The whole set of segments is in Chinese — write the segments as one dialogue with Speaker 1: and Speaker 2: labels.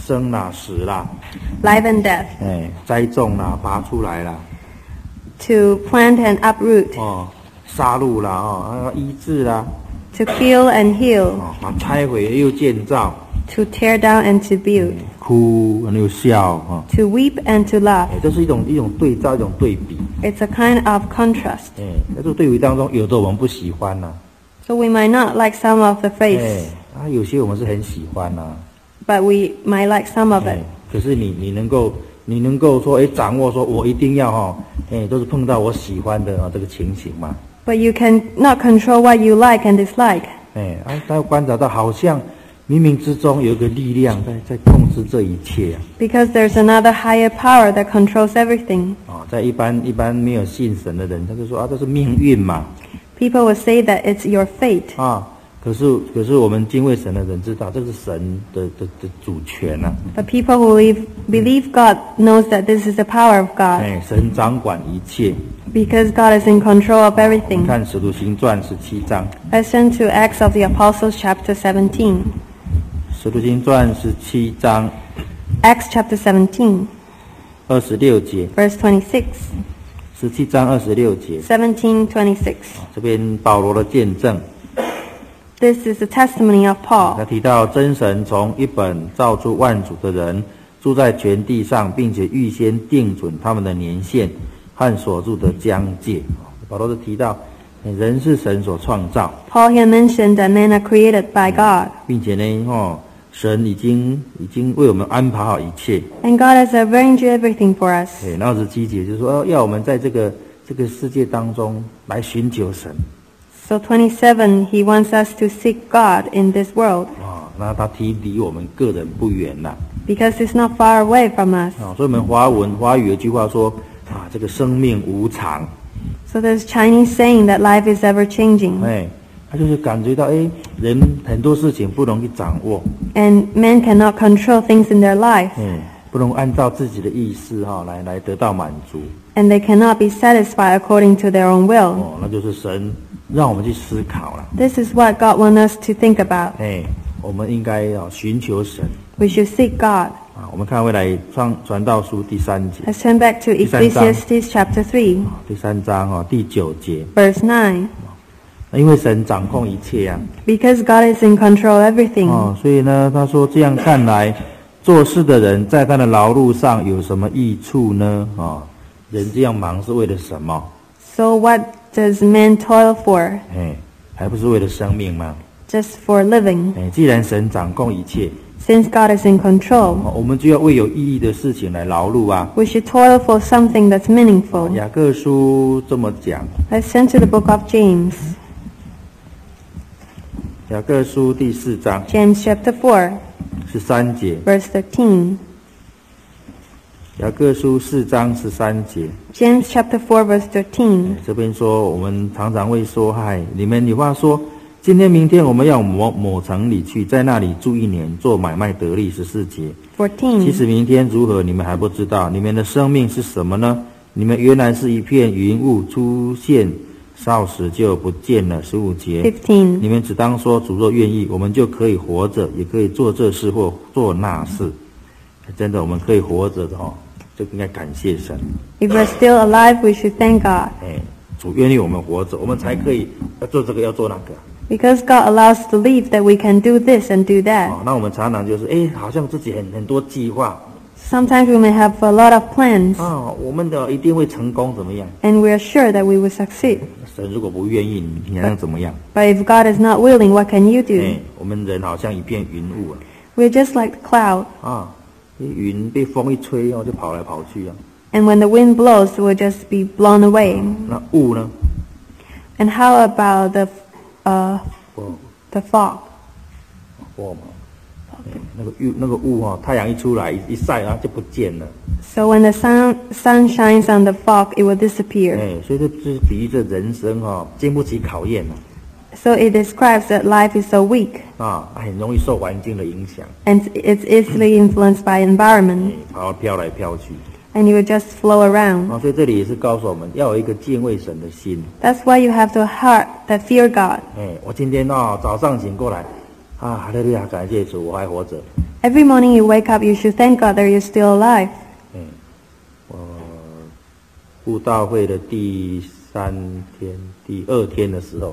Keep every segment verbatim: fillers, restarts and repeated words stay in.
Speaker 1: 生啦、死啦，
Speaker 2: life and death,
Speaker 1: 哎，栽种啦、拔出来啦，
Speaker 2: to plant and uproot,
Speaker 1: 哦，杀戮啦，哦，还有医治啦，
Speaker 2: to kill and heal,
Speaker 1: 哦，把拆毁又建造，
Speaker 2: to tear down and to build,
Speaker 1: 哭又笑，哦，
Speaker 2: to weep and to laugh.
Speaker 1: 哎，这是一种一种对照，一种对比。
Speaker 2: It's a kind of contrast.
Speaker 1: 哎，在这个对比当中，有的我们不喜欢呐、
Speaker 2: So we might not like some of the
Speaker 1: 哎
Speaker 2: faiths,
Speaker 1: 啊，有些我们是很喜欢呐、
Speaker 2: but we might like some of
Speaker 1: 哎
Speaker 2: it.
Speaker 1: 可是你你能够你能够说，哎，掌握说我一定要哈，哎，都是碰到我喜欢的啊这个情形嘛，
Speaker 2: But you can not control what you like and dislike.
Speaker 1: 哎，啊，他观察到好像冥冥之中有一个力量在在控制这一切啊。
Speaker 2: Because there's another higher power that controls everything.
Speaker 1: 啊，在一般一般没有信神的人，他就说啊，这是命运嘛，
Speaker 2: People will say that it's your fate.
Speaker 1: 啊，可是可是我们敬畏神的人知道，这是神的的的主权啊，
Speaker 2: But people who believe, believe God knows that this is the power of God.
Speaker 1: 哎，神掌管一切。
Speaker 2: Because God is in control of
Speaker 1: 你
Speaker 2: everything.
Speaker 1: 看《使徒行传》十七章，
Speaker 2: Let's turn to Acts of the Apostles chapter seventeen.
Speaker 1: 《使徒行传》十七章
Speaker 2: Acts chapter seventeen,
Speaker 1: 二十六节，
Speaker 2: verse twenty-six.
Speaker 1: 十七章二十六节，
Speaker 2: seventeen twenty-six.
Speaker 1: 这边保罗的见证，
Speaker 2: This is the testimony of
Speaker 1: 他
Speaker 2: Paul.
Speaker 1: 提到真神从一本造出万族的人，住在全地上，并且预先定准他们的年限和所住的疆界。保罗就提到，人是神所创造，
Speaker 2: Paul here mentioned that men are created by God.
Speaker 1: 并且呢，哦，神已经已经为我们安排好一切。
Speaker 2: And God has arranged everything for us.
Speaker 1: 对，然后十七节就是说，要我们在这个这个世界当中来寻求神。
Speaker 2: So twenty-seven, he wants us to seek God in this world.
Speaker 1: 啊，那他提离我们个人不远啦。
Speaker 2: Because it's not far away from us.
Speaker 1: 啊，所以我们华文华语有一句话说，啊，这个生命无常，
Speaker 2: So there's Chinese saying that life is ever changing.
Speaker 1: 哎，他就是感觉到，哎，人很多事情不容易掌握，
Speaker 2: And men cannot control things in their life.
Speaker 1: 嗯，不能按照自己的意思哈、来来得到满足。
Speaker 2: And they cannot be satisfied according to their own will.
Speaker 1: 哦，那就是神让我们去思考了。
Speaker 2: This is what God wants us to think about.
Speaker 1: 哎，我们应该要寻求神
Speaker 2: We should seek God.
Speaker 1: 啊。我们看回来传传道书第三节，
Speaker 2: Let's turn back to
Speaker 1: 第三章。
Speaker 2: Ecclesiastes chapter three,
Speaker 1: 第三章哈、第九节，
Speaker 2: verse nine.
Speaker 1: 因为神掌控一切啊。
Speaker 2: Because God is in control of everything.
Speaker 1: 哦，所以呢，他说这样看来，做事的人在他的劳碌上有什么益处呢？啊、哦，人这样忙是为了什么？
Speaker 2: So what does man toil for?
Speaker 1: 哎，还不是为了生命吗？
Speaker 2: Just for living.
Speaker 1: 哎，既然神掌控一切，
Speaker 2: Since God is in control,
Speaker 1: 哦，我们就要为有意义的事情来劳碌啊。
Speaker 2: we should toil for something that's meaningful.
Speaker 1: 雅各书这么讲，
Speaker 2: Let's turn to the book of James.
Speaker 1: 雅各书第四章
Speaker 2: James chapter four,
Speaker 1: 十三节，
Speaker 2: verse thirteen.
Speaker 1: 雅各书四章十三节。
Speaker 2: James chapter four, verse thirteen.
Speaker 1: 这边说，我们常常会说，嗨，你们有话说，今天明天我们要某某城里去，在那里住一年，做买卖得利。十四节。其
Speaker 2: fourteen.
Speaker 1: 实明天如何，你们还不知道。你们的生命是什么呢？你们原来是一片云雾，出现少时就不见了。十五节。
Speaker 2: fifteen.
Speaker 1: 你们只当说，主若愿意，我们就可以活着，也可以做这事或做那事。真的，我们可以活着的哦，就应该感谢神。
Speaker 2: If we're still alive, we should thank God.
Speaker 1: 哎，主愿意我们活着，我们才可以要做这个，要做那个。
Speaker 2: Because God allows us to live, that we can do this and do that.
Speaker 1: 哦，那我们常常就是，哎，好像自己很很多计划
Speaker 2: Sometimes we may have a lot of plans,
Speaker 1: 啊、我们的一定会成功，怎么样？
Speaker 2: and we are sure that we will succeed.
Speaker 1: 神如果不愿意，你你还能怎么样？
Speaker 2: But if God is not willing, what can you
Speaker 1: 哎
Speaker 2: do?，
Speaker 1: 我们人好像一片云雾
Speaker 2: We're just like the cloud,
Speaker 1: 啊，啊，云被风一吹哦，就跑来跑去啊。
Speaker 2: and when the wind blows, we'll just be blown away.
Speaker 1: 那雾呢？
Speaker 2: And how about the uh,
Speaker 1: 哦，
Speaker 2: the fog?
Speaker 1: 雾嘛，哎那个雾那个雾哈、太阳一出来一一晒，然后就不见了。
Speaker 2: So when the sun sun shines on the fog, it will disappear.
Speaker 1: 哎，所以这就是比喻这人生哈、经不起考验了
Speaker 2: So it describes that life is so weak,
Speaker 1: 啊，很容易受环境的影响，
Speaker 2: and it's easily influenced by
Speaker 1: 哎
Speaker 2: environment,
Speaker 1: 跑飘来飘去。
Speaker 2: and you will just flow around.
Speaker 1: 啊，所以这里也是告诉我们要有一个敬畏神的心。
Speaker 2: That's why you have the heart that fear God.
Speaker 1: 哎，我今天啊、早上醒过来，啊，哈利路亚，感谢主，我还活着。
Speaker 2: Every morning you wake up, you should thank God that you're still alive.
Speaker 1: 嗯，我布道会的第三天、第二天的时候，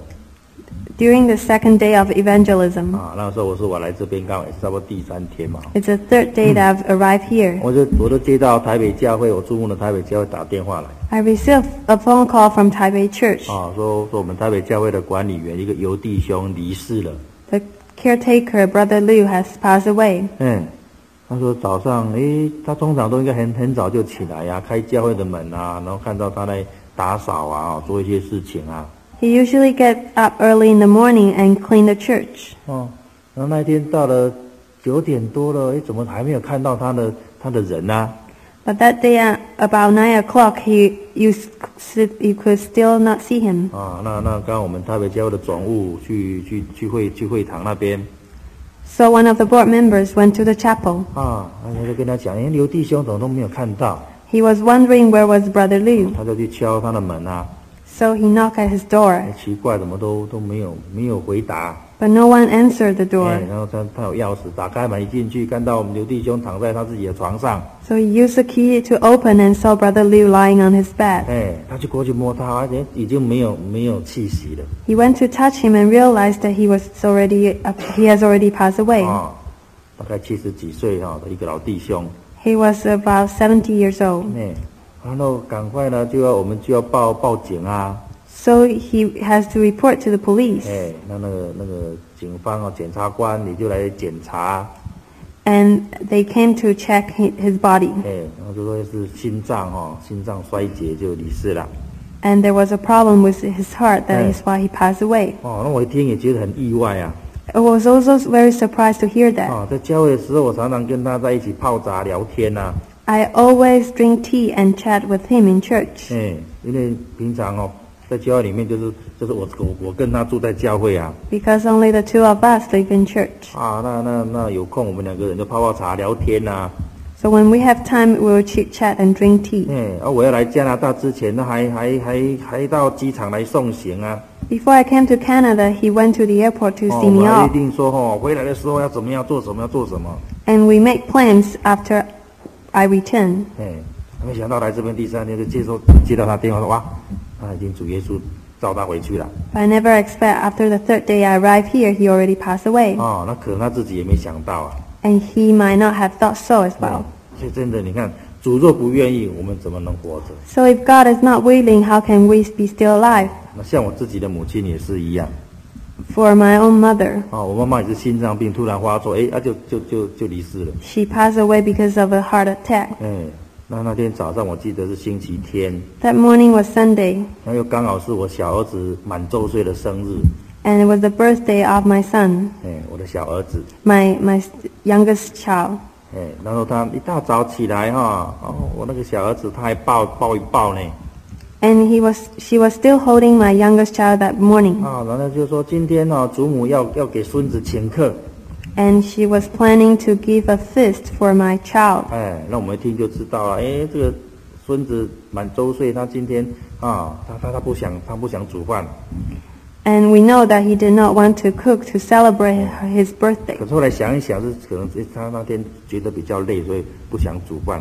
Speaker 2: During the second day of evangelism,
Speaker 1: 啊，那时候我说我来这边刚好也是差不多第三天嘛，
Speaker 2: it's the third day that I've arrived here.
Speaker 1: 我就我就接到台北教会，我注目的台北教会打电话来，
Speaker 2: I received a phone call from Taipei Church.
Speaker 1: 啊，说说我们台北教会的管理员一个尤弟兄离世了，
Speaker 2: The caretaker, Brother Liu, has passed away.
Speaker 1: 嗯，他说早上，诶，他通常都应该很很早就起来呀、啊，开教会的门啊，然后看到他在打扫啊，做一些事情啊，
Speaker 2: He usually gets up early in the morning and clean the church.
Speaker 1: 哦，然后那天到了九点多了，诶，怎么还没有看到他的他的人呢、啊？
Speaker 2: But that day at about nine o'clock, he you, s- you could still not see him.
Speaker 1: 啊，那那刚刚我们台北教会的总务去去去会去会堂那边
Speaker 2: So one of the board members went to the chapel.
Speaker 1: 啊，他就跟他讲，哎，刘弟兄怎么都没有看到，
Speaker 2: He was wondering where was Brother Liu.
Speaker 1: 他就去敲他的门啊，
Speaker 2: So he knocked at his door,
Speaker 1: 哎，奇怪，怎么都都没有没有回答，
Speaker 2: but no one answered the door.
Speaker 1: 哎，然后他他有钥匙，打开门一进去，看到我们刘弟兄躺在他自己的床上，
Speaker 2: So he used the key to open and saw Brother Liu lying on his bed.
Speaker 1: 哎，他就过去摸他，而且已经没有没有气息了，
Speaker 2: He went to touch him and realized that he was already uh, he has already passed away.
Speaker 1: 啊，大概七十几岁哈、的一个老弟兄，
Speaker 2: He was about seventy years old.
Speaker 1: 哎，然后赶快呢就要我们就要报报警啊。
Speaker 2: So he has to report to the police.
Speaker 1: 哎，那那个那个警方哦，检察官你就来检查，
Speaker 2: And they came to check hi- his body.
Speaker 1: 哎，然后就说是心脏哦，心脏衰竭就离世了。
Speaker 2: And there was a problem with his heart. That
Speaker 1: Hey.
Speaker 2: is why he passed away.
Speaker 1: 哦，那我一听也觉得很意外啊。
Speaker 2: I was also very surprised to hear that.
Speaker 1: 啊，在教会的时候，我常常跟他在一起泡茶聊天呐、
Speaker 2: I always drink tea and chat with him in church.
Speaker 1: 哎，因为平常哦，在教会里面就是就是我我我跟他住在教会啊，
Speaker 2: Because only the two of us live in church.
Speaker 1: 啊，那那那有空我们两个人就泡泡茶聊天呐、
Speaker 2: So when we have time, we will chit chat and drink tea.
Speaker 1: 哎，啊，我要来加拿大之前，他还还还还到机场来送行啊。
Speaker 2: Before I came to Canada, he went to the airport to
Speaker 1: 哦，
Speaker 2: see
Speaker 1: 我
Speaker 2: me
Speaker 1: 还
Speaker 2: off.
Speaker 1: 一定说哦，回来的时候要怎么样做什么要做什么。
Speaker 2: And we make plans after I return.
Speaker 1: 哎，没想到来这边第三天就接收接到他电话说哇，他已经主耶稣召他回去了。
Speaker 2: I never expect after the third day I arrived here, he already passed away.
Speaker 1: 哦，那可能他自己也没想到啊。
Speaker 2: And he might not have thought so as
Speaker 1: 嗯
Speaker 2: well.
Speaker 1: 所以真的，你看，主若不愿意，我们怎么能活着？
Speaker 2: So if God is not willing, how can we be still alive?
Speaker 1: 那像我自己的母亲也是一样。
Speaker 2: For my own mother,
Speaker 1: 哦，我妈妈也是心脏病突然发作，哎，啊就就就就离世了。
Speaker 2: she passed away because of a heart attack.
Speaker 1: 哎，那那天早上我记得是星期天，
Speaker 2: That morning was Sunday,
Speaker 1: 那又刚好是我小儿子满周岁的生日。
Speaker 2: and it was the birthday of my son,
Speaker 1: 哎，我的小儿子。
Speaker 2: my my youngest child.
Speaker 1: 哎，然后他一大早起来哈，哦，我那个小儿子他还抱抱一抱呢，
Speaker 2: And he was, she was still holding my youngest child that morning.
Speaker 1: 啊，然后就说今天哦，祖母要要给孙子请客，
Speaker 2: And she was planning to give a feast for my child.
Speaker 1: 哎，那我们一听就知道了，哎，这个孙子满周岁，他今天啊，他他他不想他不想煮饭，
Speaker 2: And we know that he did not want to cook to celebrate his birthday.
Speaker 1: 可是后来想一想，是可能是他那天觉得比较累，所以不想煮饭。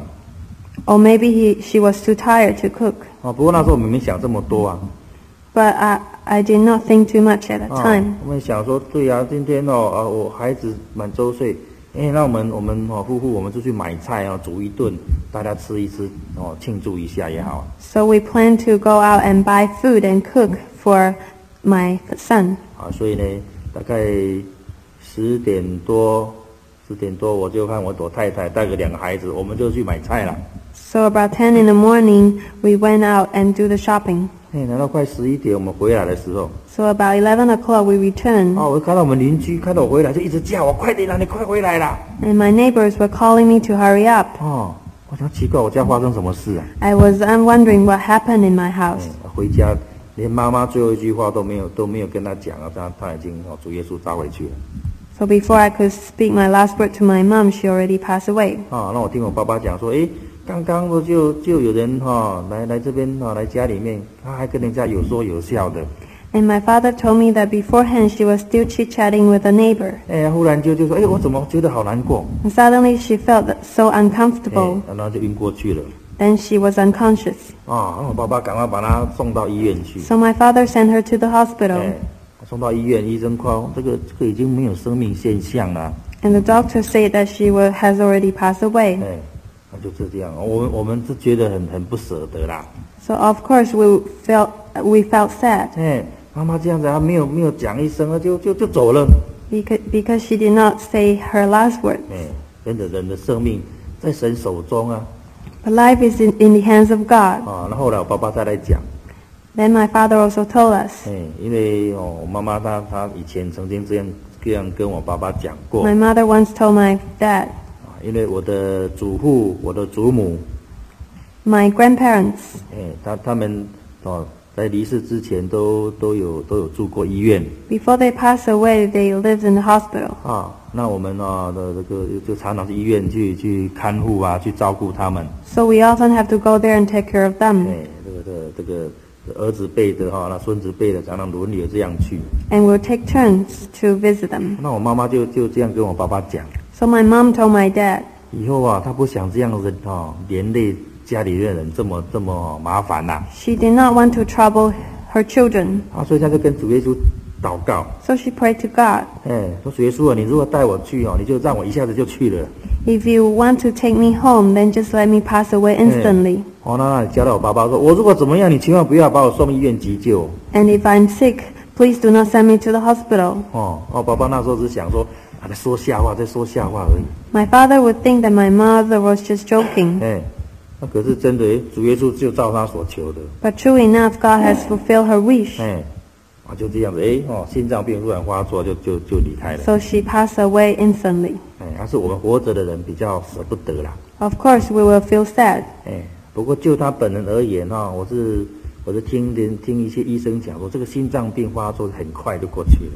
Speaker 2: Or maybe he, she was too tired to cook.
Speaker 1: 啊，不过那时候我们没想这么多啊，
Speaker 2: But I, I did not think too much at that
Speaker 1: 啊
Speaker 2: time.
Speaker 1: 我们想说，对呀、今天哦，啊，我孩子满周岁，哎，那我们我们哦夫妇我们出去买菜哦，煮一顿，大家吃一吃哦，庆祝一下也好。
Speaker 2: So we planned to go out and buy food and cook for my son.
Speaker 1: 啊，所以呢，大概十点多，十点多我就看我我太太带个两个孩子，我们就去买菜了。
Speaker 2: So about ten in the morning, we went out and do the shopping.
Speaker 1: 哎，等到快十一点我们回来的时候，
Speaker 2: So about eleven o'clock, we returned.
Speaker 1: 哦，我看到我们邻居看到我回来就一直叫我快点啦，你快回来啦。
Speaker 2: And my neighbors were calling me to hurry up.
Speaker 1: 哦，我想奇怪，我家发生什么事啊？
Speaker 2: I was I'm wondering what happened in my
Speaker 1: 哎
Speaker 2: house.
Speaker 1: 回家连妈妈最后一句话都没有都没有跟他讲啊，他他已经哦主耶稣召回去了。
Speaker 2: So before I could speak my last word to my mom, she already passed away.
Speaker 1: 啊，那我听我爸爸讲说，诶，刚刚不就就有人哈、来来这边哈、来家里面，他还跟人家有说有笑的。
Speaker 2: And my father told me that beforehand she was still chit-chatting with a neighbor.
Speaker 1: 哎，忽然就就说，哎，我怎么觉得好难过？
Speaker 2: And suddenly she felt so
Speaker 1: 哎
Speaker 2: uncomfortable.
Speaker 1: 然后就晕过去了。
Speaker 2: Then she was unconscious.
Speaker 1: 啊，那我爸爸赶快把她送到医院去。
Speaker 2: So my father sent her to the hospital.
Speaker 1: 哎，送到医院，医生说这个这个已经没有生命现象了。
Speaker 2: And the doctor said that she wa- has already passed away.
Speaker 1: 哎，那就这样，我们我们是觉得很很不舍得啦。
Speaker 2: So of course we felt we felt sad
Speaker 1: 哎，妈妈这样子，她没有没有讲一声，就就就走了。
Speaker 2: because because she did not say her last word.
Speaker 1: 哎，真的人的生命在神手中啊。
Speaker 2: But life is in, in the hands of God.
Speaker 1: 啊，那后来我爸爸再来讲。
Speaker 2: Then my father also told us.
Speaker 1: 哎，因为哦，我妈妈她她以前曾经这样这样跟我爸爸讲过。
Speaker 2: My mother once told my dad,
Speaker 1: 啊，因为我的祖父、我的祖母，
Speaker 2: my grandparents,
Speaker 1: 哎，他他们哦，在离世之前都都有都有住过医院
Speaker 2: before they passed away, they lived in the hospital.
Speaker 1: 啊。那我们啊的这个就常常去医院去去看护啊，去照顾他们。
Speaker 2: So we often have to go there and take care of
Speaker 1: 哎
Speaker 2: them. ，
Speaker 1: 这个这个这个儿子辈的哈，那孙子辈的常常轮流这样去。
Speaker 2: And we'll take turns to visit them.
Speaker 1: 那我妈妈就就这样跟我爸爸讲，
Speaker 2: So my mom told my dad,
Speaker 1: 以后啊，她不想这样子哦，连累家里的人这么这么麻烦呐、
Speaker 2: she did not want to trouble her children.
Speaker 1: 啊，所以她就跟主耶稣祷告，
Speaker 2: So she prayed to God,
Speaker 1: 哎，说主耶稣啊，你如果带我去哦，你就让我一下子就去了。
Speaker 2: if you want to take me home, then just let me pass away instantly.
Speaker 1: 哦，那那你教导我爸爸说，我如果怎么样，你千万不要把我送医院急救。
Speaker 2: And if I'm sick, please do not send me to the hospital.
Speaker 1: 哦，哦，爸爸那时候只想说，啊，在说笑话，在说笑话而已。
Speaker 2: My father would think that my mother was just joking.
Speaker 1: 哎，那可是真的，诶主耶稣就照他所求的。
Speaker 2: But true enough, God has fulfilled her wish.
Speaker 1: 哎，啊，就这样子，哎，哦，心脏病突然发作，就就就离开了。
Speaker 2: So she passed away instantly.
Speaker 1: 哎，还是我们活着的人比较舍不得啦。
Speaker 2: Of course, we will feel sad.
Speaker 1: 哎，不过就他本人而言哈、我是我是听人听一些医生讲说，这个心脏病发作很快就过去了。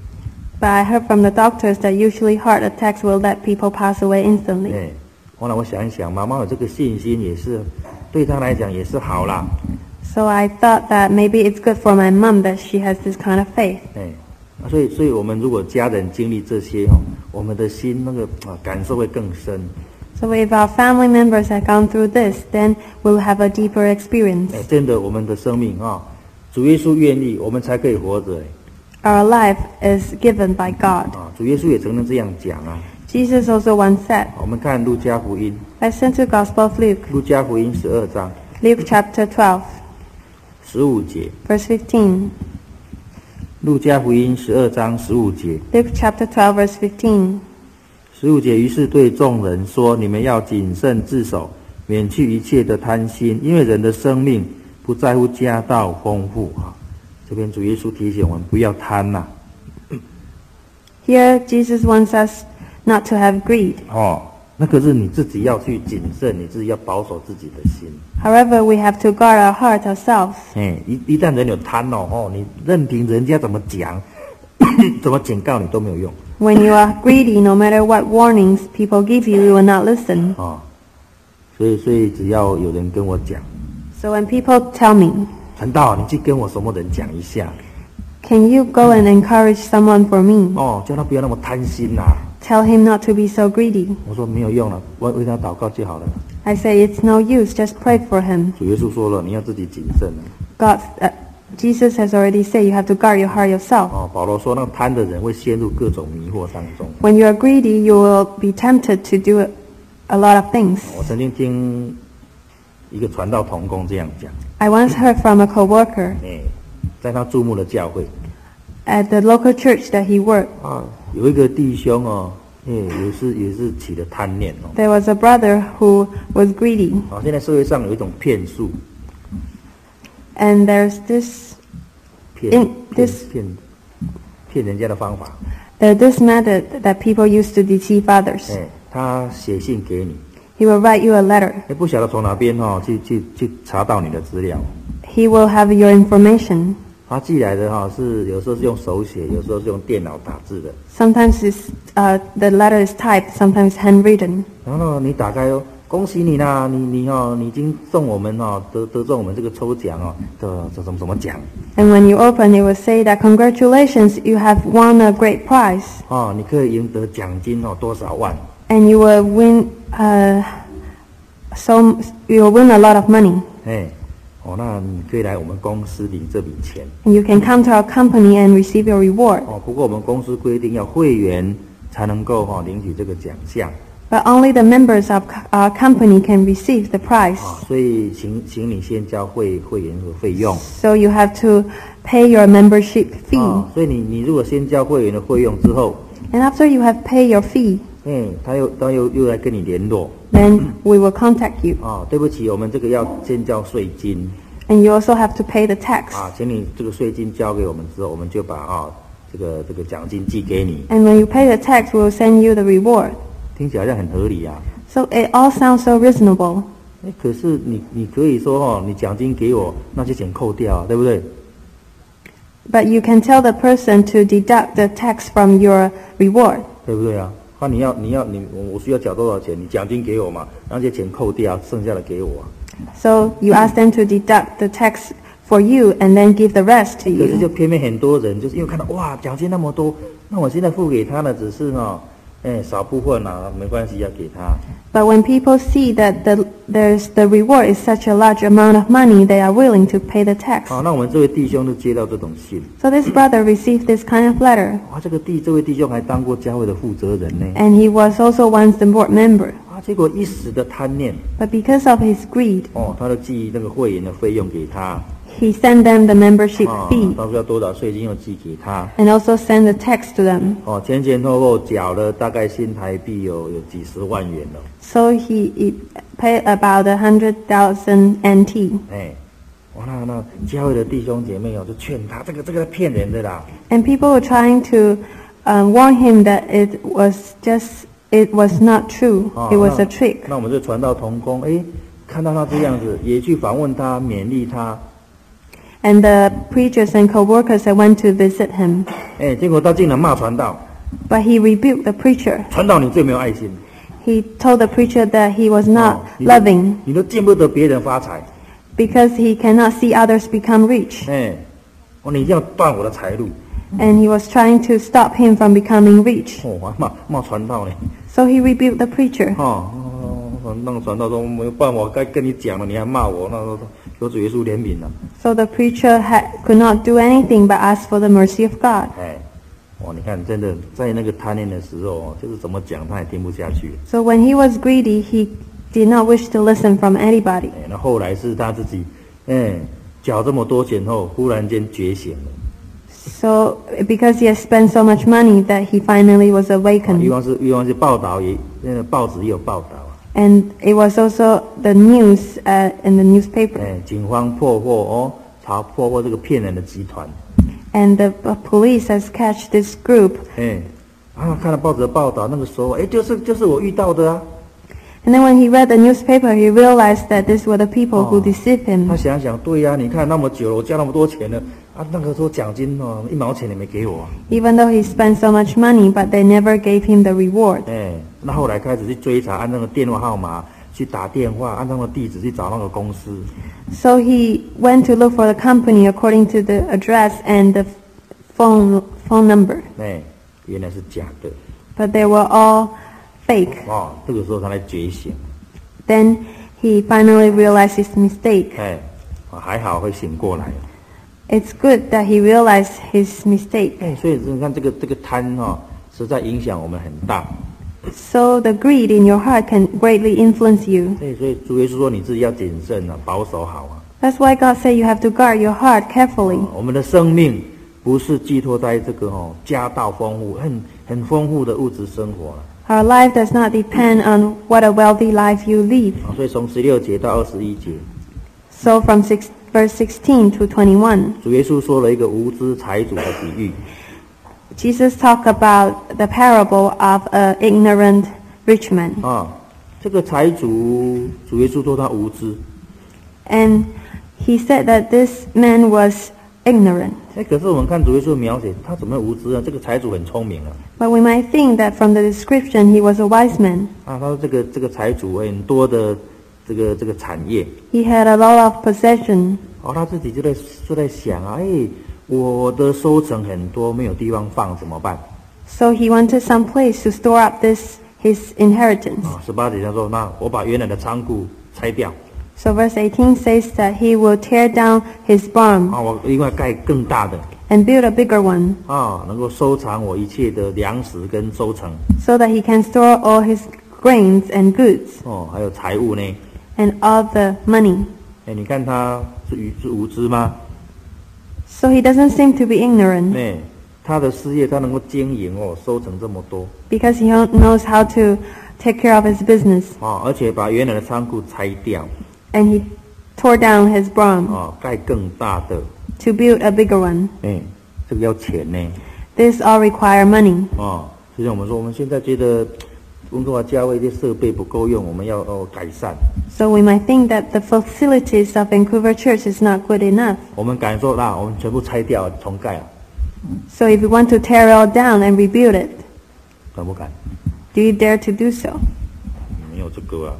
Speaker 2: But I heard from the doctors that usually heart attacks will let people pass away instantly.
Speaker 1: 哎，后来我想一想，妈妈有这个信心也是对她来讲也是好啦。
Speaker 2: So I thought that maybe it's good for my mom that she has this kind of faith.
Speaker 1: 哎，啊所以所以我们如果家人经历这些哦，我们的心那个啊感受会更深。
Speaker 2: So if our family members have gone through this, then we'll have a deeper experience.
Speaker 1: 哎，真的，我们的生命啊，主耶稣愿意，我们才可以活着。
Speaker 2: Our life is given by God.
Speaker 1: 啊，主耶稣也曾经这样讲啊。
Speaker 2: Jesus also once said,
Speaker 1: 我们看路加福音，
Speaker 2: listen to Gospel of Luke,
Speaker 1: 路加福音十二章
Speaker 2: Luke chapter twelve,
Speaker 1: 十五节，
Speaker 2: verse fifteen.
Speaker 1: 路加福音十二章十五节。
Speaker 2: Luke chapter twelve, verse fifteen.
Speaker 1: 十五节，于是对众人说：“你们要谨慎自守，免去一切的贪心，因为人的生命不在乎家道丰富啊。”这边主耶稣提醒我们不要贪呐、
Speaker 2: Here, Jesus wants us not to have greed.
Speaker 1: 哦，那可是你自己要去谨慎，你自己要保守自己的心。
Speaker 2: However, we have to guard our heart ourselves.
Speaker 1: 哎，一一旦人有贪哦，哦，你任凭人家怎么讲，怎么警告你都没有用
Speaker 2: When you are greedy, no matter what warnings people give you, you will not listen.
Speaker 1: 啊、哦。所以，所以只要有人跟我讲，
Speaker 2: So when people tell me,
Speaker 1: 陈道，你去跟我什么人讲一下
Speaker 2: can you go and encourage someone for me?
Speaker 1: 哦，叫他不要那么贪心呐、
Speaker 2: Tell him not to be so greedy.
Speaker 1: 我说没有用了，为为他祷告就好了。
Speaker 2: I say it's no use, just pray for him.
Speaker 1: 主耶稣说了，你要自己谨慎了。
Speaker 2: God, uh, Jesus has already said you have to guard your heart yourself.
Speaker 1: 哦，保罗说，那贪的人会陷入各种迷惑当中。
Speaker 2: When you are greedy, you will be tempted to do a lot of things.
Speaker 1: 我曾经听一个传道同工这样讲，
Speaker 2: I once heard from a coworker
Speaker 1: 哎，在他注目的教会
Speaker 2: at the local church that he worked.
Speaker 1: 啊，有一个弟兄哦，哎，也是也是起了贪念哦。
Speaker 2: There was a brother who was greedy,
Speaker 1: 啊，现在社会上有一种骗术，
Speaker 2: and there's this
Speaker 1: 骗
Speaker 2: In
Speaker 1: 骗
Speaker 2: this-
Speaker 1: 骗骗人家的方法，
Speaker 2: there's this method that people use to deceive others.
Speaker 1: 哎，他写信给你，
Speaker 2: He will write you a letter.
Speaker 1: 哎，不晓得从哪边哦去去去查到你的资料。
Speaker 2: He will have your information.
Speaker 1: 他寄来的哈、是有时候是用手写，有时候是用电脑打字的。
Speaker 2: Sometimes it's, uh, the letter is typed, sometimes handwritten.
Speaker 1: 然后呢，你打开哦， 恭喜你啦，你你哦，你已经中我们哦，得得中我们这个抽奖哦，的这怎么怎么奖？
Speaker 2: And when you open, it will say that congratulations, you have won a great prize,
Speaker 1: 哦，你可以赢得奖金哦，多少万？
Speaker 2: and you will win. Uh, so you will win a lot of money,
Speaker 1: 哎，哦，那你可以来我们公司领这笔钱。
Speaker 2: and you can come to our company and receive your reward.
Speaker 1: 哦，不过我们公司规定要会员才能够哈、哦、领取这个奖项。
Speaker 2: But only the members of our company can receive the prize.
Speaker 1: 啊，所以请请你先交会会员的费用。
Speaker 2: So you have to pay your membership fee.
Speaker 1: 啊，所以你你如果先交会员的费用之后，
Speaker 2: And after you have paid your fee,
Speaker 1: 哎，他又他又又来跟你联络。
Speaker 2: then we will contact you.
Speaker 1: 啊，对不起，我们这个要先交税金。
Speaker 2: And you also have to pay the tax.
Speaker 1: 啊，请你这个税金交给我们之后，我们就把啊这个这个奖金寄给你。
Speaker 2: And when you pay the tax, we will send you the reward.
Speaker 1: 听起来好像很合理啊。
Speaker 2: So it all sounds so reasonable.
Speaker 1: 哎，可是你你可以说哦，你奖金给我，那就先扣掉啊，对不对？
Speaker 2: But you can tell the person to deduct the tax from your reward.
Speaker 1: 对不对啊？那、你要你要你我我需要缴多少钱？你奖金给我嘛，然后这些钱扣掉，剩下的给我啊。
Speaker 2: So you ask them to deduct the tax for you and then give the rest to
Speaker 1: 可是
Speaker 2: you.
Speaker 1: 就偏偏很多人就是因为看到哇奖金那么多，那我现在付给他的只是哦，哎少部分啊，没关系要给他。
Speaker 2: But when people see that the, there's, the reward is such a large amount of money, they are willing to pay the tax.
Speaker 1: 好、那我们这位弟兄就接到这种信，
Speaker 2: So this brother received this kind of letter,
Speaker 1: 哇，这个弟这位弟兄还当过教会的负责人呢，
Speaker 2: and he was also once the board member.
Speaker 1: 啊，结果一时的贪念，
Speaker 2: But because of his greed,
Speaker 1: 哦，他就寄那个会员的费用给他，
Speaker 2: he sent them the membership
Speaker 1: 啊，
Speaker 2: fee
Speaker 1: 到时候要多少税金又寄给他，
Speaker 2: and also sent the tax to them.
Speaker 1: 哦，前前后后缴了大概新台币有有几十万元了。
Speaker 2: So he, he paid about a hundred thousand N T.
Speaker 1: 哎，哇，那那教会的弟兄姐妹哦，就劝他这个这个骗人的啦，
Speaker 2: And people were trying to um, warn him that it was just, it was not true.
Speaker 1: 哦
Speaker 2: It was
Speaker 1: 那
Speaker 2: a trick.
Speaker 1: 那我们就传道同工，哎，看到他这样子，也去访问他，勉励他，
Speaker 2: And the preachers and co-workers that went to visit him.
Speaker 1: 哎，结果他竟然骂传道，
Speaker 2: But he rebuked the preacher.
Speaker 1: 传道你最没有爱心，
Speaker 2: He told the preacher that he was not
Speaker 1: 哦你都
Speaker 2: loving
Speaker 1: 你都见不得别人发财，
Speaker 2: because he cannot see others become rich.
Speaker 1: 哎，哦，你一定要断我的财路，
Speaker 2: And he was trying to stop him from becoming rich.
Speaker 1: 哦，还骂骂传道呢，
Speaker 2: So he rebuked the preacher.
Speaker 1: 哦，哦那个传道说没有办法，该跟你讲了，你还骂我，那那求主耶稣怜悯了。
Speaker 2: So the preacher had, could not do anything but ask for the mercy of God.
Speaker 1: 哎，哇，你看，真的在那个贪念的时候哦，就是怎么讲他也听不下去。
Speaker 2: So when he was greedy, he did not wish to listen from anybody.
Speaker 1: 哎，那后来是他自己，哎，缴这么多钱后，忽然间觉醒了。
Speaker 2: So because he has spent so much money that he finally was
Speaker 1: 欲
Speaker 2: awakened.
Speaker 1: 望是欲望是报道也，那个报纸也有报道啊。
Speaker 2: And it was also the news uh, in the newspaper.
Speaker 1: 哎，警方破获哦，查破获这个骗人的集团。
Speaker 2: And the uh, police has catch this group.
Speaker 1: 哎，啊，看了报纸的报道，那个时候，哎，就是就是我遇到的啊。
Speaker 2: And then when he read the newspaper, he realized that these were the people who deceived
Speaker 1: 他
Speaker 2: him.
Speaker 1: 想想，对呀、你看那么久了，我交那么多钱了，啊，那个时候奖金哦，一毛钱也没给我啊。
Speaker 2: Even though he spent so much money, but they never gave him the reward.
Speaker 1: 哎，那后来开始去追查，按那个电话号码去打电话，按那个地址去找那个公司。
Speaker 2: So he went to look for the company according to the address and the phone phone number.
Speaker 1: 哎，原来是假的。
Speaker 2: But they were all fake.
Speaker 1: 哦，这个时候他才觉醒。
Speaker 2: Then he finally realized his mistake.
Speaker 1: 哎，啊还好会醒过来。
Speaker 2: It's good that he realized his mistake.
Speaker 1: 哎，所以你看这个这个贪哈、哦，实在影响我们很大。
Speaker 2: So the greed in your heart can greatly influence you.
Speaker 1: 所以所以主耶稣说你自己要谨慎啊，保守好啊。
Speaker 2: That's why God said you have to guard your heart carefully.
Speaker 1: 哦我们的生命不是寄托在这个哦家道丰富、很很丰富的物质生活了。
Speaker 2: Our life does not depend on what a wealthy life you live.
Speaker 1: 啊，所以从十六节到二十一节，
Speaker 2: So from six, verse sixteen to twenty-one,
Speaker 1: 主耶稣说了一个无知财主的比喻。
Speaker 2: Jesus talked about the parable of an ignorant rich man.
Speaker 1: 啊，这个财主，主耶稣说他无知，
Speaker 2: And he said that this man was ignorant.
Speaker 1: 哎，可是我们看主耶稣描写，他怎么会无知呢？这个财主很聪明啊。
Speaker 2: But we might think that from the description he was a wise man.
Speaker 1: 啊，他说这个这个财主很多的这个这个产业，
Speaker 2: He had a lot of possession.
Speaker 1: 哦，他自己就在就在想啊，哎，我的收成很多，没有地方放怎么办？
Speaker 2: So he wanted some place to store up this his inheritance.
Speaker 1: 啊，十八节他说，那我把原来的仓库拆掉，
Speaker 2: So verse eighteen says that he will tear down his barn
Speaker 1: 啊，我另外盖更大的，
Speaker 2: and build a bigger one,
Speaker 1: 啊，能够收藏我一切的粮食跟收成，
Speaker 2: so that he can store all his grains and goods
Speaker 1: 哦，还有财物呢。
Speaker 2: and all the money.
Speaker 1: 哎，你看他是愚是无知吗？
Speaker 2: So he doesn't seem to be ignorant
Speaker 1: 哎，他的事业他能够经营哦，收成这么多，
Speaker 2: because he knows how to take care of his business.
Speaker 1: 啊，而且把原来的仓库拆掉，
Speaker 2: And he tore down his barn
Speaker 1: 啊，盖更大的，
Speaker 2: to build a bigger one.
Speaker 1: 哎，这个要钱呢。
Speaker 2: This all require money.
Speaker 1: 啊，就像我们说，我们现在觉得温哥华教会的设备不够用，我们要哦改善。
Speaker 2: So we might think that the facilities of Vancouver Church is not good enough.
Speaker 1: 我们敢说，那我们全部拆掉重盖啊？
Speaker 2: So if you want to tear it all down and rebuild it,
Speaker 1: 敢不敢？
Speaker 2: do you dare to do so?
Speaker 1: 没有这个啊。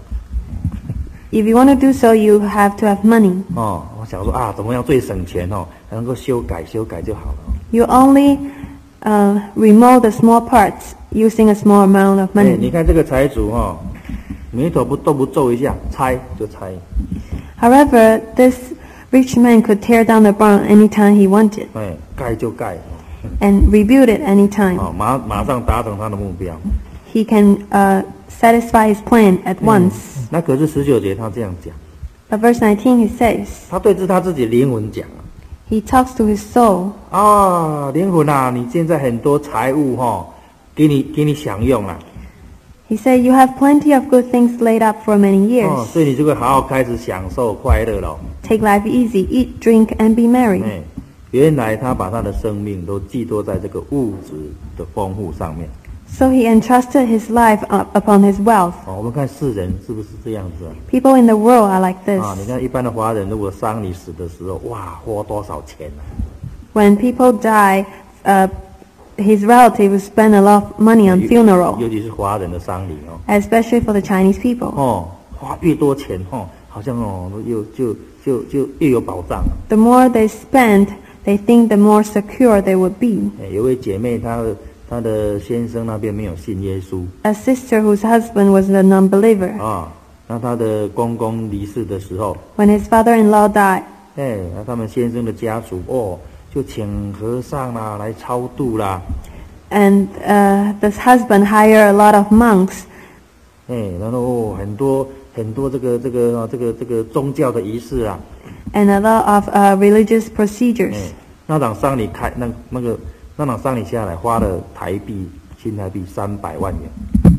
Speaker 2: If you want to do so, you have to have money.
Speaker 1: 哦，我想说啊，怎么样最省钱哦？能够修改修改就好了。
Speaker 2: You only uh, remove the small parts using a small amount of
Speaker 1: 哎，你
Speaker 2: money.
Speaker 1: 看这个财主哈、哦，眉头不都不皱一下，拆就拆。
Speaker 2: However, this rich man could tear down the barn anytime he wanted
Speaker 1: 哎，盖就盖，
Speaker 2: and rebuild it
Speaker 1: 哦，
Speaker 2: anytime.
Speaker 1: 马马上达成他的目标。
Speaker 2: He can uh, satisfy his plan at once.
Speaker 1: 那可是十九节他这样讲，
Speaker 2: But verse nineteen, he says,
Speaker 1: 他对着他自己灵魂讲啊。
Speaker 2: he talks to his soul.
Speaker 1: 啊，灵魂啊，你现在很多财物哈、哦，给你给你享用啊，
Speaker 2: He said, you have plenty of good things laid up for many
Speaker 1: 哦，
Speaker 2: years.
Speaker 1: 所以你就会好好开始享受快乐了。
Speaker 2: Take life easy, eat, drink, and be merry.
Speaker 1: 哎，原来他把他的生命都寄托在这个物质的丰富上面。
Speaker 2: So he entrusted his life up upon his wealth.
Speaker 1: 哦，我们看世人是不是这样子啊？
Speaker 2: People in the world are like this.
Speaker 1: 啊，你看一般的华人，如果丧礼死的时候，哇，花多少钱啊？
Speaker 2: When people die, uh, his relative will spend a lot of money on
Speaker 1: 尤
Speaker 2: funeral,
Speaker 1: 尤其是华人的丧礼哦，
Speaker 2: especially for the Chinese people.
Speaker 1: 哦，花越多钱哦，好像哦，又就就就越有保障啊。
Speaker 2: The more they spend, they think the more secure they would be.
Speaker 1: 哎，有位姐妹，她的她的先生那边没有信耶稣
Speaker 2: A sister whose husband was a non-believer.
Speaker 1: 啊，那她的公公离世的时候，
Speaker 2: When his father-in-law died,
Speaker 1: 哎，那他们先生的家属哦，就请和尚啦来超度啦，
Speaker 2: and uh, this husband hired a lot of monks
Speaker 1: 哎，然后哦很多很多这个这个哦这个这个宗教的仪式啊，
Speaker 2: and a lot of uh, religious procedures.
Speaker 1: 哎，那场丧礼开那那个那场丧礼下来花了台币新台币三百万元，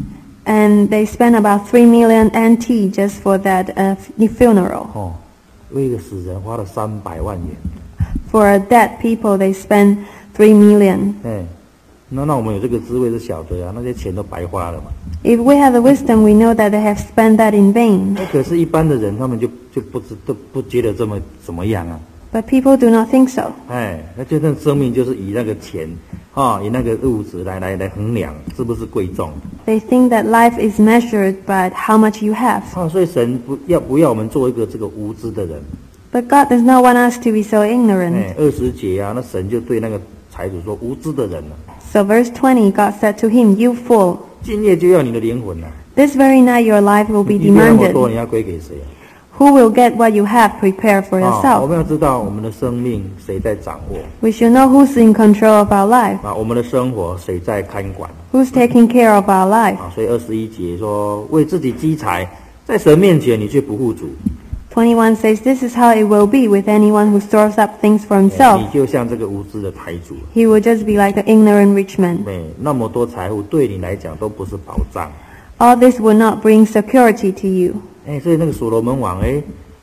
Speaker 2: And they spent about three million N T just for that uh, funeral.
Speaker 1: 哦，为一个死人花了三百万元，
Speaker 2: For dead people, they spent three million.
Speaker 1: 哎，那那我们有这个滋味是晓得啊，那些钱都白花了嘛。
Speaker 2: If we have the wisdom, we know that they have spent that in vain.
Speaker 1: 那可是，一般的人他们就就不知都不觉得这么怎么样啊？
Speaker 2: But people do not think so.
Speaker 1: 哎，那这份生命就是以那个钱啊，以那个物质来来来衡量是不是贵重
Speaker 2: They think that life is measured by how much you have.
Speaker 1: 啊？所以神不要不要我们做一个这个无知的人。
Speaker 2: But God does not want us to be so
Speaker 1: 哎
Speaker 2: ignorant.，
Speaker 1: 二十节啊，那神就对那个财主说：“无知的人啊，
Speaker 2: So verse twenty, God said to him, you fool,
Speaker 1: 今夜就要你的灵魂啊！
Speaker 2: this very night your life will be
Speaker 1: 你你那么
Speaker 2: demanded.
Speaker 1: 多，你要归给谁啊？
Speaker 2: Who will get what you have prepared for
Speaker 1: 啊，我
Speaker 2: yourself?
Speaker 1: 们要知道我们的生命谁在掌握
Speaker 2: We should know who's in control of our life,
Speaker 1: 啊，我们的生活谁在看管
Speaker 2: who's taking care of our life.
Speaker 1: 啊？所以二十一节说：为自己积财，在神面前你却不富足。”
Speaker 2: twenty-one says, this is how it will be with anyone who stores up things for
Speaker 1: 哎
Speaker 2: himself.
Speaker 1: 你就像这个无知的财主，
Speaker 2: He will just be like the ignorant rich man.
Speaker 1: 哎，那么多财富对你来讲都不是保障。
Speaker 2: All this will not bring security to you.
Speaker 1: 哎，所以那个所罗门王，哎，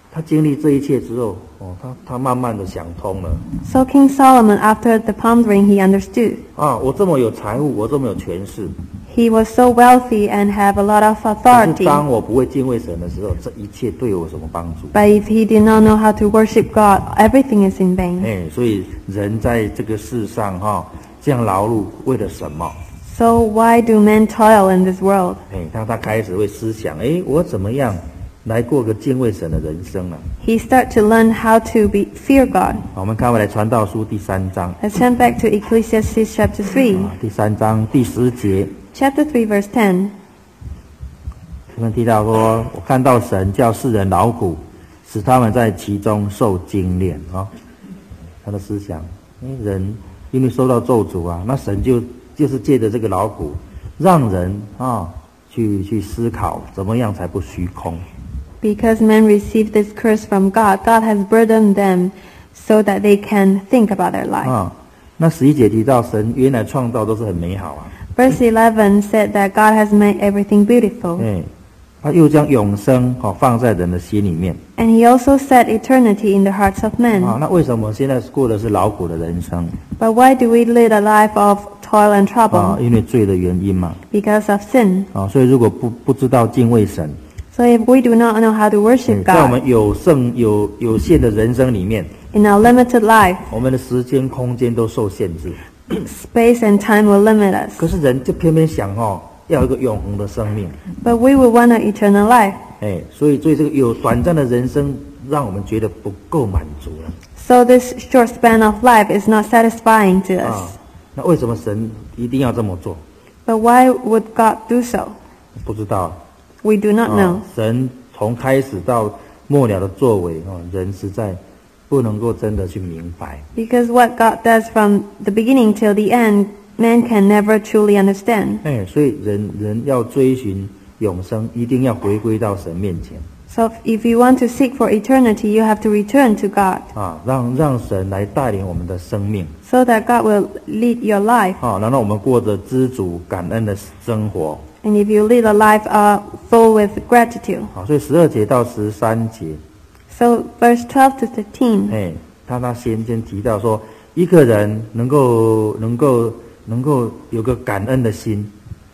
Speaker 1: 他经历这一切之后，哦，他他慢慢的想通了。
Speaker 2: So King Solomon, after the pondering, he understood.
Speaker 1: 啊，我这么有财物，我这么有权势，
Speaker 2: He was so wealthy and have a lot of
Speaker 1: 可是
Speaker 2: authority.
Speaker 1: 当我不会敬畏神的时候，这一切对我有什么帮助？
Speaker 2: But if he did not know how to worship God, everything is in vain.
Speaker 1: 哎，所以人在这个世上哈、这样劳碌，为了什么？
Speaker 2: So why do men toil in this world?
Speaker 1: 哎，当他开始会思想，哎，我怎么样来过个敬畏神的人生呢、
Speaker 2: He start to learn how to be fear God.
Speaker 1: 好，我们看回来传道书第三章，
Speaker 2: Let's turn back to Ecclesiastes chapter three.
Speaker 1: 啊，第三章第十节，
Speaker 2: Chapter three, verse ten.
Speaker 1: 我们提到说，我看到神叫世人劳苦，使他们在其中受精炼啊。他的思想，哎，人因为受到咒诅啊，那神就就是借着这个劳苦，让人啊去去思考怎么样才不虚空。
Speaker 2: Because men receive this curse from God, God has burdened them so that they can think about their life.
Speaker 1: 啊，那十一节提到神原来创造都是很美好啊，
Speaker 2: Verse eleven said that God has made everything beautiful.
Speaker 1: 哎，他又将永生哦放在人的心里面
Speaker 2: And he also set eternity in the hearts of men.
Speaker 1: 啊。那为什么现在过的是劳苦的人生
Speaker 2: But why do we lead a life of toil and
Speaker 1: 啊？
Speaker 2: trouble?
Speaker 1: 因为罪的原因嘛
Speaker 2: Because of sin.
Speaker 1: 啊，所以如果不不知道敬畏神，
Speaker 2: So if we do not know how to
Speaker 1: 嗯
Speaker 2: worship
Speaker 1: 在我们
Speaker 2: God
Speaker 1: 有剩有有限的人生里面，
Speaker 2: in our limited life,
Speaker 1: 我们的时间空间都受限制。
Speaker 2: space and time will limit us.
Speaker 1: 可是人就偏偏想哦，要有一个永恒的生命，
Speaker 2: But we will want an eternal life.
Speaker 1: 哎，所以对这个有短暂的人生，让我们觉得不够满足了
Speaker 2: So this short span of life is not satisfying to
Speaker 1: 啊
Speaker 2: us.
Speaker 1: 那为什么神一定要这么做？
Speaker 2: But why would God do so?
Speaker 1: 不知道。
Speaker 2: We do not
Speaker 1: 啊
Speaker 2: know.
Speaker 1: 神从开始到末了的作为啊，人实在不能够真的去明白。
Speaker 2: Because what God does from the beginning till the end, man can never truly understand.
Speaker 1: 哎，所以人人要追寻永生，一定要回归到神面前
Speaker 2: So if you want to seek for eternity, you have to return to God
Speaker 1: 啊，让让神来带领我们的生命
Speaker 2: so that God will lead your life.
Speaker 1: 啊，然后我们过着知足感恩的生活
Speaker 2: And if you lead a life uh, full with gratitude.
Speaker 1: 啊。所以十二节到十三节，
Speaker 2: So verse twelve to thirteen.
Speaker 1: 哎，他他先先提到说，一个人能够能够能够有个感恩的心，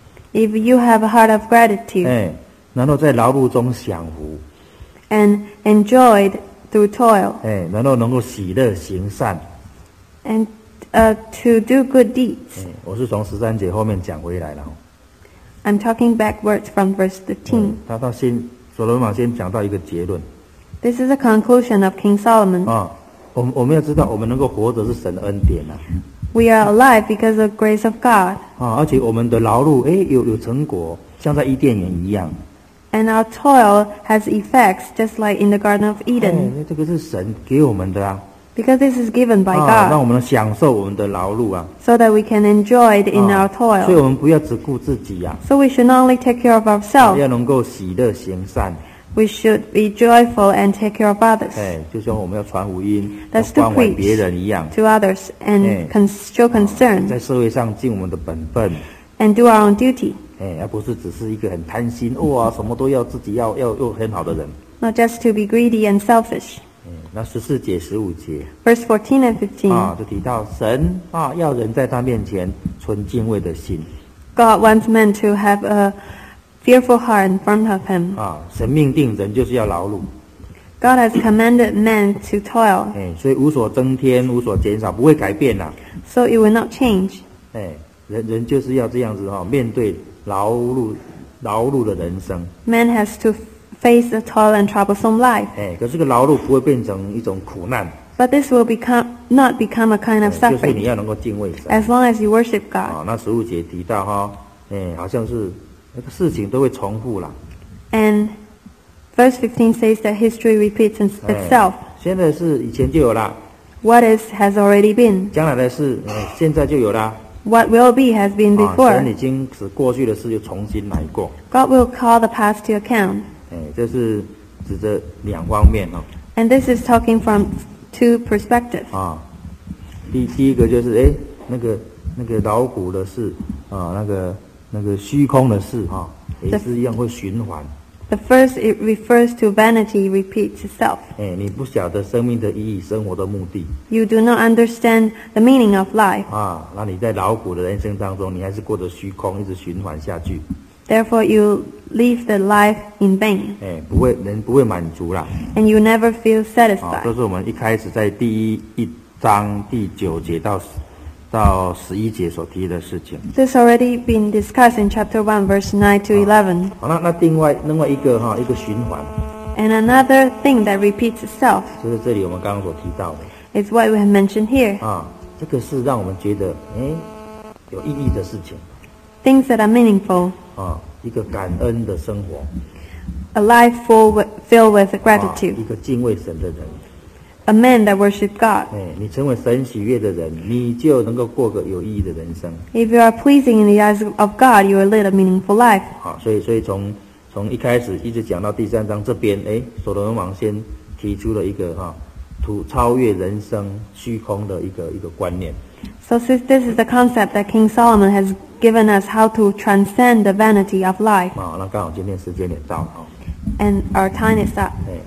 Speaker 2: If you have a heart of gratitude
Speaker 1: 哎，然后在劳碌中享福，
Speaker 2: and enjoyed through toil
Speaker 1: 哎，然后能够喜乐行善，
Speaker 2: and uh, to do good deeds.
Speaker 1: 哎，我是从十三节后面讲回来了哦。
Speaker 2: I'm talking backwards from verse
Speaker 1: 嗯
Speaker 2: thirteen.
Speaker 1: 他他先所罗门先讲到一个结论
Speaker 2: This is a conclusion of King Solomon.
Speaker 1: 啊，我们我们要知道，我们能够活着是神的恩典啊，
Speaker 2: We are alive because of grace of God.
Speaker 1: 啊，而且我们的劳碌，哎，有有成果，像在伊甸园一样，
Speaker 2: And our toil has effects just like in the Garden of
Speaker 1: 哎
Speaker 2: Eden.
Speaker 1: 这个是神给我们的啊，
Speaker 2: Because this is given by
Speaker 1: 啊，让
Speaker 2: God
Speaker 1: 我们享受我们的劳碌啊，
Speaker 2: so that we can enjoy it in
Speaker 1: 啊
Speaker 2: our
Speaker 1: 所以
Speaker 2: toil.
Speaker 1: 我们不要只顾自己呀、
Speaker 2: So we should not only take care of
Speaker 1: 啊，
Speaker 2: ourselves,
Speaker 1: 要能够喜乐行善，
Speaker 2: we should be joyful and take care of others,
Speaker 1: 哎，就像我们要传福音，要
Speaker 2: That's to
Speaker 1: 关怀
Speaker 2: preach
Speaker 1: 别人一样，
Speaker 2: to others and
Speaker 1: Eh.
Speaker 2: con- show
Speaker 1: 在
Speaker 2: concern
Speaker 1: 社会上尽我们的本分。
Speaker 2: and do our own duty,
Speaker 1: 哎，而不是只是一个很贪心哇，什么都要自己要要又很好的人。
Speaker 2: not just to be greedy and selfish.
Speaker 1: 嗯，那十四节、十五节
Speaker 2: Verse fourteen and fifteen.
Speaker 1: 啊，就提到神啊，要人在他面前存敬畏的心
Speaker 2: God wants men to have a fearful heart in front of Him.
Speaker 1: 啊。神命定人就是要劳碌，
Speaker 2: God has commanded men to toil,
Speaker 1: 哎，所以无所增添，无所减少，不会改变呐、
Speaker 2: so it will not change.
Speaker 1: 哎，人人就是要这样子哈、哦，面对劳碌劳碌的人生。
Speaker 2: Man has to face a toil and troublesome life,
Speaker 1: 哎，可是这个劳碌不会变成一种苦难，
Speaker 2: but this will become not become a kind
Speaker 1: 哎
Speaker 2: of
Speaker 1: 就是你
Speaker 2: suffering
Speaker 1: 要能够敬畏神
Speaker 2: as long as you worship God.
Speaker 1: 啊。那十五节提到哈、哎，好像是那个事情都会重复啦。
Speaker 2: And verse fifteen says that history repeats its-
Speaker 1: 哎
Speaker 2: itself.
Speaker 1: 现在是以前就有啦，
Speaker 2: What is has already been.
Speaker 1: 将来的事，哎，现在就有啦。
Speaker 2: What will be has been
Speaker 1: 啊，神
Speaker 2: before.
Speaker 1: 已经使过去的事又重新来过。
Speaker 2: God will call the past to account.
Speaker 1: 哎，这是指着两方面哈、
Speaker 2: And this is talking from two perspectives.
Speaker 1: 啊。第第一个就是哎，那个那个劳苦的事啊，那个那个虚空的事哈、也是一样会循环。
Speaker 2: The first, it refers to vanity repeats itself.
Speaker 1: 哎，你不晓得生命的意义、生活的目的
Speaker 2: You do not understand the meaning of life.
Speaker 1: 啊，那你在劳苦的人生当中，你还是过着虚空，一直循环下去，
Speaker 2: Therefore, you live the life in vain,
Speaker 1: 哎，不会人不会满足啦。
Speaker 2: and you never feel
Speaker 1: 啊，
Speaker 2: satisfied.
Speaker 1: 这是我们一开始在第一一章第九节到到十一节所提的事情。
Speaker 2: This already been discussed in chapter one, verse nine to eleven.
Speaker 1: 好，那那另外另外一个哈一个循环，
Speaker 2: And another thing that repeats itself
Speaker 1: 就是这里我们刚刚所提到的
Speaker 2: is what we have mentioned here.
Speaker 1: 啊，这个是让我们觉得哎有意义的事情
Speaker 2: Things that are meaningful.
Speaker 1: 啊，一个感恩的生活，
Speaker 2: A life full with, filled with
Speaker 1: 啊，
Speaker 2: gratitude.
Speaker 1: 一个敬畏神的人。
Speaker 2: A man that worships God.
Speaker 1: 哎，你成为神喜悦的人，你就能够过个有意义的人生。
Speaker 2: If you are pleasing in the eyes of God, you will lead a meaningful life.
Speaker 1: 好，所以所以从从一开始一直讲到第三章这边，哎，所罗门王先提出了一个哈，突超越人生虚空的一个一个观念。
Speaker 2: So since this is the concept that King Solomon has given us how to transcend the vanity of life,
Speaker 1: 啊，那刚好今天时间也到了啊，
Speaker 2: and our time is up.
Speaker 1: 哎，